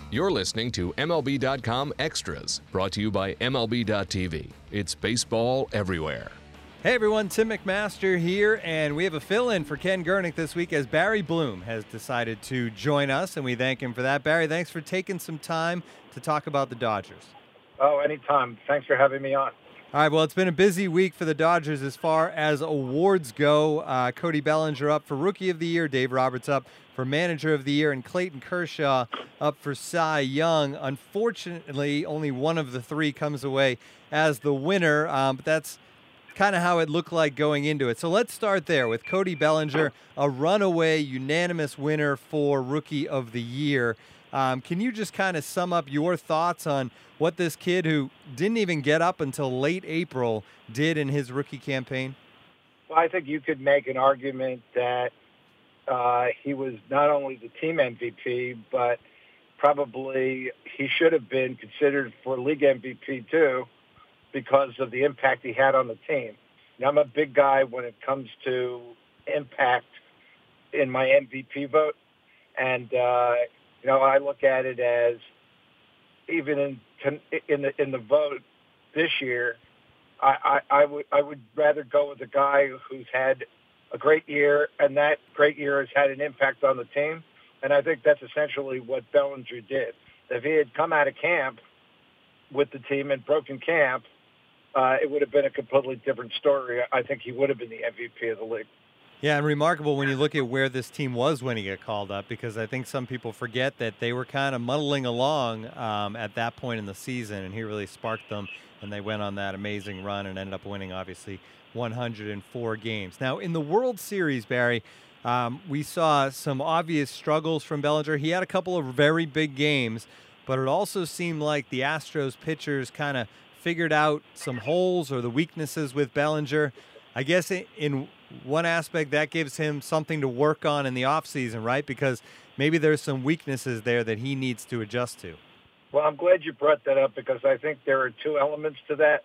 You're listening to MLB.com Extras, brought to you by MLB.tv. It's baseball everywhere. Hey everyone, Tim McMaster here, and we have a fill-in for Ken Gernick this week as Barry Bloom has decided to join us, and we thank him for that. Barry, thanks for taking some time to talk about the Dodgers. Oh, anytime. Thanks for having me on. All right, well, it's been a busy week for the Dodgers as far as awards go. Cody Bellinger up for Rookie of the Year, Dave Roberts up for Manager of the Year, and Clayton Kershaw up for Cy Young. Unfortunately, only one of the three comes away as the winner, but that's kind of how it looked like going into it. So let's start there with Cody Bellinger, a runaway unanimous winner for Rookie of the Year. Can you just kind of sum up your thoughts on what this kid who didn't even get up until late April did in his rookie campaign? Well, I think you could make an argument that he was not only the team MVP, but probably he should have been considered for league MVP too, because of the impact he had on the team. Now, I'm a big guy when it comes to impact in my MVP vote, and I look at it as even in the vote this year, I would rather go with a guy who's had a great year, and that great year has had an impact on the team. And I think that's essentially what Bellinger did. If he had come out of camp with the team and broken camp, it would have been a completely different story. I think he would have been the MVP of the league. Yeah, and remarkable when you look at where this team was when he got called up, because I think some people forget that they were kind of muddling along at that point in the season, and he really sparked them, and they went on that amazing run and ended up winning, obviously, 104 games. Now, in the World Series, Barry, we saw some obvious struggles from Bellinger. He had a couple of very big games, but it also seemed like the Astros pitchers kind of figured out some holes or the weaknesses with Bellinger. I guess in one aspect that gives him something to work on in the offseason, right? Because maybe there's some weaknesses there that he needs to adjust to. Well, I'm glad you brought that up because I think there are two elements to that.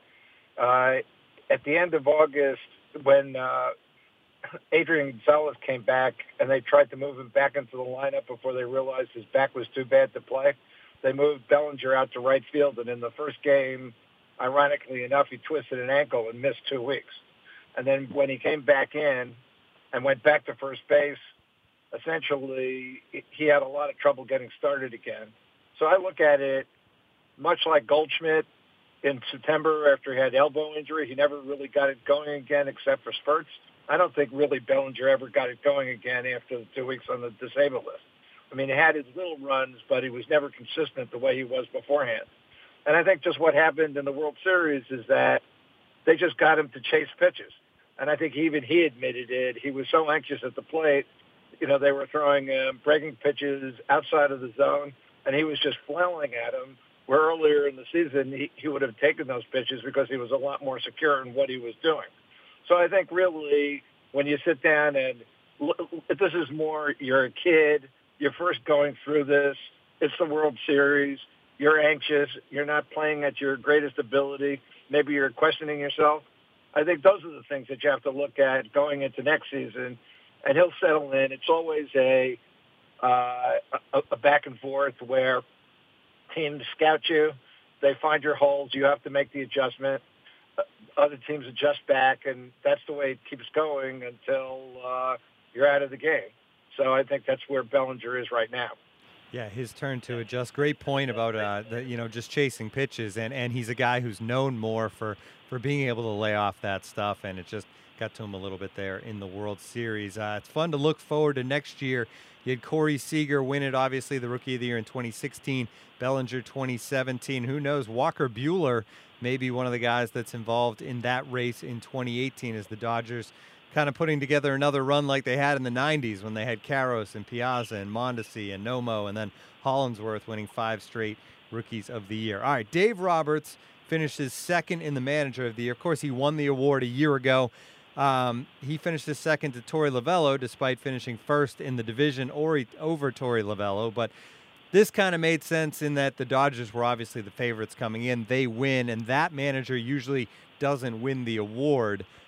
At the end of August, when Adrian Gonzalez came back and they tried to move him back into the lineup before they realized his back was too bad to play, they moved Bellinger out to right field. And in the first game, ironically enough, he twisted an ankle and missed 2 weeks. And then when he came back in and went back to first base, essentially he had a lot of trouble getting started again. So I look at it much like Goldschmidt in September after he had elbow injury. He never really got it going again except for spurts. I don't think really Bellinger ever got it going again after the 2 weeks on the disabled list. I mean, he had his little runs, but he was never consistent the way he was beforehand. And I think just what happened in the World Series is that they just got him to chase pitches. And I think even he admitted it. He was so anxious at the plate. They were throwing breaking pitches outside of the zone, and he was just flailing at them, where earlier in the season he would have taken those pitches because he was a lot more secure in what he was doing. So I think really when you sit down and look, this is more, you're a kid, you're first going through this, it's the World Series, you're anxious, you're not playing at your greatest ability, maybe you're questioning yourself. I think those are the things that you have to look at going into next season, and he'll settle in. It's always a back and forth where teams scout you, they find your holes, you have to make the adjustment. Other teams adjust back, and that's the way it keeps going until you're out of the game. So I think that's where Bellinger is right now. Yeah, his turn to adjust. Great point about just chasing pitches, and he's a guy who's known more for being able to lay off that stuff, and it just got to him a little bit there in the World Series. It's fun to look forward to next year. You had Corey Seager win it, obviously the Rookie of the Year in 2016, Bellinger 2017. Who knows? Walker Buehler may be one of the guys that's involved in that race in 2018 as the Dodgers kind of putting together another run like they had in the 90s when they had Karros and Piazza and Mondesi and Nomo, and then Hollinsworth winning 5 straight Rookies of the Year. All right, Dave Roberts finishes second in the Manager of the Year. Of course, he won the award a year ago. He finished his second to Torey Lovullo, despite finishing first in the division over Torey Lovullo. But this kind of made sense in that the Dodgers were obviously the favorites coming in. They win, and that manager usually doesn't win the award.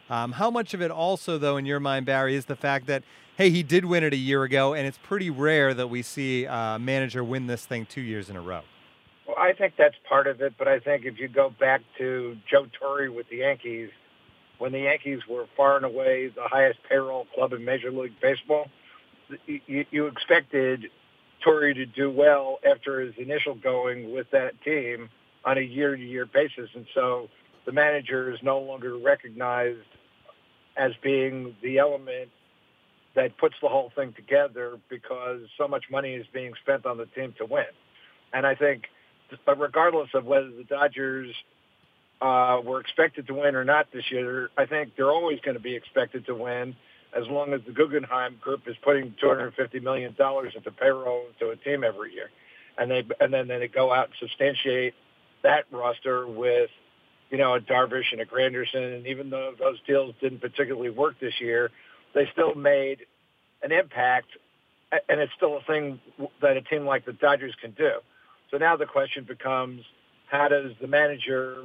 How much of it also, though, in your mind, Barry, is the fact that, hey, he did win it a year ago, and it's pretty rare that we see a manager win this thing 2 years in a row? Well, I think that's part of it, but I think if you go back to Joe Torre with the Yankees, when the Yankees were far and away the highest payroll club in Major League Baseball, you expected Torre to do well after his initial going with that team on a year-to-year basis. And so the manager is no longer recognized as being the element that puts the whole thing together because so much money is being spent on the team to win. And I think regardless of whether the Dodgers were expected to win or not this year, I think they're always going to be expected to win as long as the Guggenheim Group is putting $250 million into payroll to a team every year. And then they go out and substantiate that roster with, a Darvish and a Granderson. And even though those deals didn't particularly work this year, they still made an impact, and it's still a thing that a team like the Dodgers can do. So now the question becomes, how does the manager,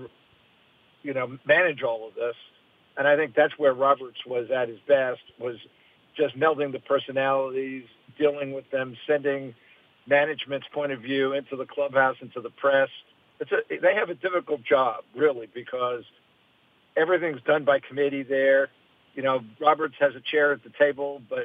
manage all of this? And I think that's where Roberts was at his best, was just melding the personalities, dealing with them, sending management's point of view into the clubhouse, into the press. They have a difficult job, really, because everything's done by committee there. Roberts has a chair at the table, but,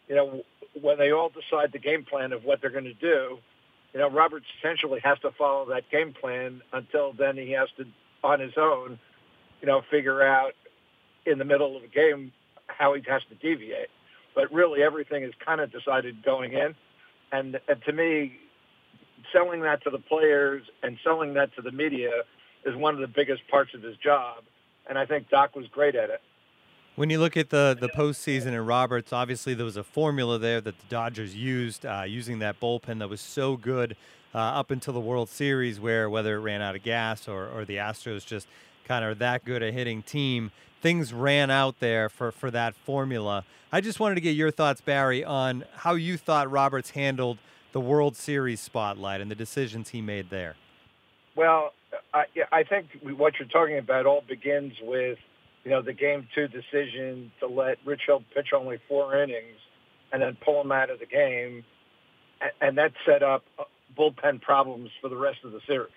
when they all decide the game plan of what they're going to do, Roberts essentially has to follow that game plan until then he has to, on his own, figure out in the middle of a game how he has to deviate. But really everything is kind of decided going in. And to me, selling that to the players and selling that to the media is one of the biggest parts of his job. And I think Doc was great at it. When you look at the postseason and Roberts, obviously there was a formula there that the Dodgers used, using that bullpen that was so good up until the World Series, where whether it ran out of gas or the Astros just kind of that good a hitting team, things ran out there for that formula. I just wanted to get your thoughts, Barry, on how you thought Roberts handled the World Series spotlight and the decisions he made there. Well, I think what you're talking about all begins with, the Game 2 decision to let Rich Hill pitch only 4 innings and then pull him out of the game. And that set up bullpen problems for the rest of the series.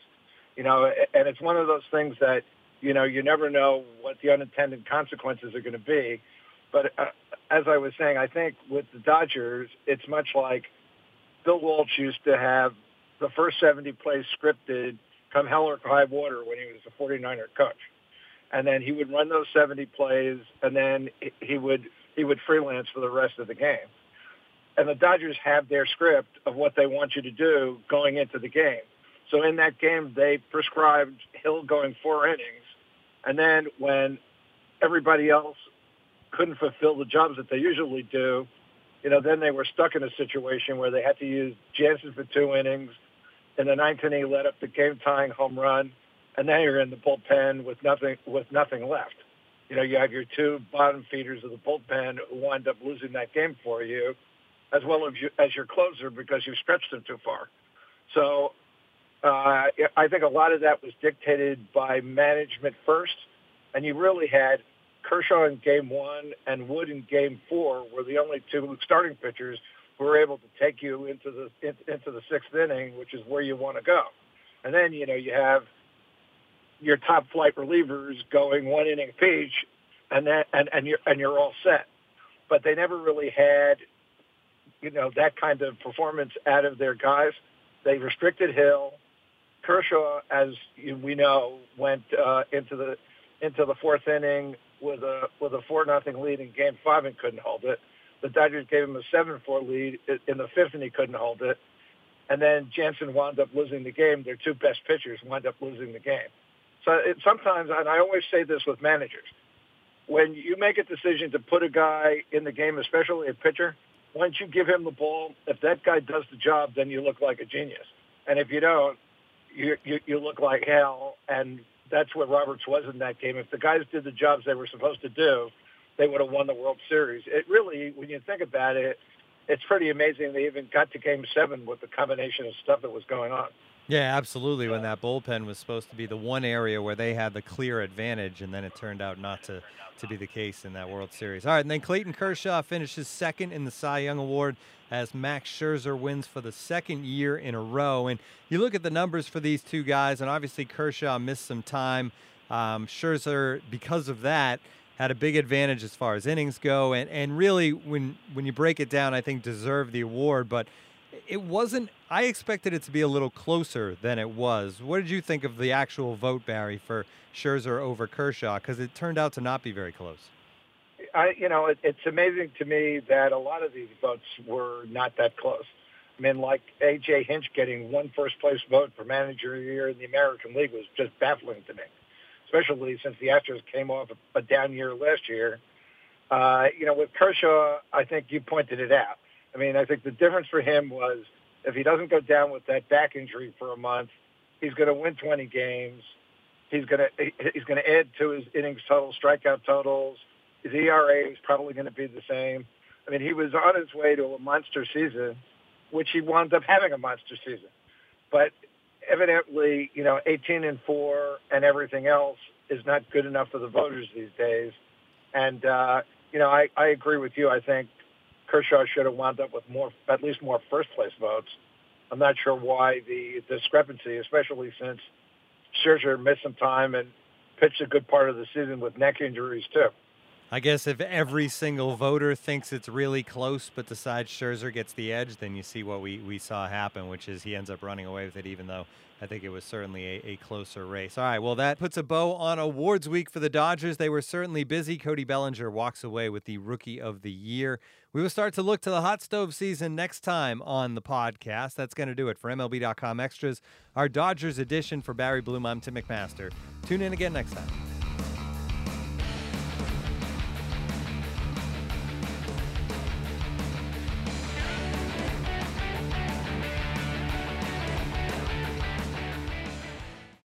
And it's one of those things that, you never know what the unintended consequences are going to be. But as I was saying, I think with the Dodgers, it's much like Bill Walsh used to have the first 70 plays scripted come hell or high water when he was a 49er coach. And then he would run those 70 plays, and then he would freelance for the rest of the game. And the Dodgers have their script of what they want you to do going into the game. So in that game, they prescribed Hill going 4 innings. And then when everybody else couldn't fulfill the jobs that they usually do, then they were stuck in a situation where they had to use Jansen for 2 innings. In the 9th inning, he let up the game-tying home run. And now you're in the bullpen with nothing left. You have your 2 bottom feeders of the bullpen who wind up losing that game for you, as well as your closer because you stretched them too far. So I think a lot of that was dictated by management first, and you really had Kershaw in Game 1 and Wood in Game 4 were the only 2 starting pitchers who were able to take you into the 6th inning, which is where you want to go. And then you have your top flight relievers going 1 inning each, and you're all set. But they never really had, that kind of performance out of their guys. They restricted Hill. Kershaw, as we know, went into the 4th inning with a 4-0 lead in Game 5 and couldn't hold it. The Dodgers gave him a 7-4 lead in the 5th, and he couldn't hold it. And then Jansen wound up losing the game. Their 2 best pitchers wound up losing the game. So sometimes, and I always say this with managers, when you make a decision to put a guy in the game, especially a pitcher, once you give him the ball, if that guy does the job, then you look like a genius. And if you don't, you look like hell. And that's what Roberts was in that game. If the guys did the jobs they were supposed to do, they would have won the World Series. It really, when you think about it, it's pretty amazing they even got to Game 7 with the combination of stuff that was going on. Yeah, absolutely. When that bullpen was supposed to be the one area where they had the clear advantage, and then it turned out not to be the case in that World Series. All right, and then Clayton Kershaw finishes second in the Cy Young Award as Max Scherzer wins for the second year in a row. And you look at the numbers for these two guys, and obviously Kershaw missed some time. Scherzer, because of that, had a big advantage as far as innings go, and really, when you break it down, I think deserved the award, but it wasn't. I expected it to be a little closer than it was. What did you think of the actual vote, Barry, for Scherzer over Kershaw? Because it turned out to not be very close. It's amazing to me that a lot of these votes were not that close. I mean, like A.J. Hinch getting one first-place vote for Manager of the Year in the American League was just baffling to me, especially since the Astros came off a down year last year. With Kershaw, I think you pointed it out. I mean, I think the difference for him was if he doesn't go down with that back injury for a month, he's going to win 20 games. He's going to add to his innings total, strikeout totals. His ERA is probably going to be the same. I mean, he was on his way to a monster season, which he wound up having a monster season. But evidently, 18-4 and everything else is not good enough for the voters these days. And, I agree with you. I think Kershaw should have wound up with at least more first-place votes. I'm not sure why the discrepancy, especially since Scherzer missed some time and pitched a good part of the season with neck injuries, too. I guess if every single voter thinks it's really close but decides Scherzer gets the edge, then you see what we saw happen, which is he ends up running away with it, even though I think it was certainly a closer race. All right, well, that puts a bow on awards week for the Dodgers. They were certainly busy. Cody Bellinger walks away with the Rookie of the Year. We will start to look to the hot stove season next time on the podcast. That's going to do it for MLB.com Extras, our Dodgers edition. For Barry Bloom, I'm Tim McMaster. Tune in again next time.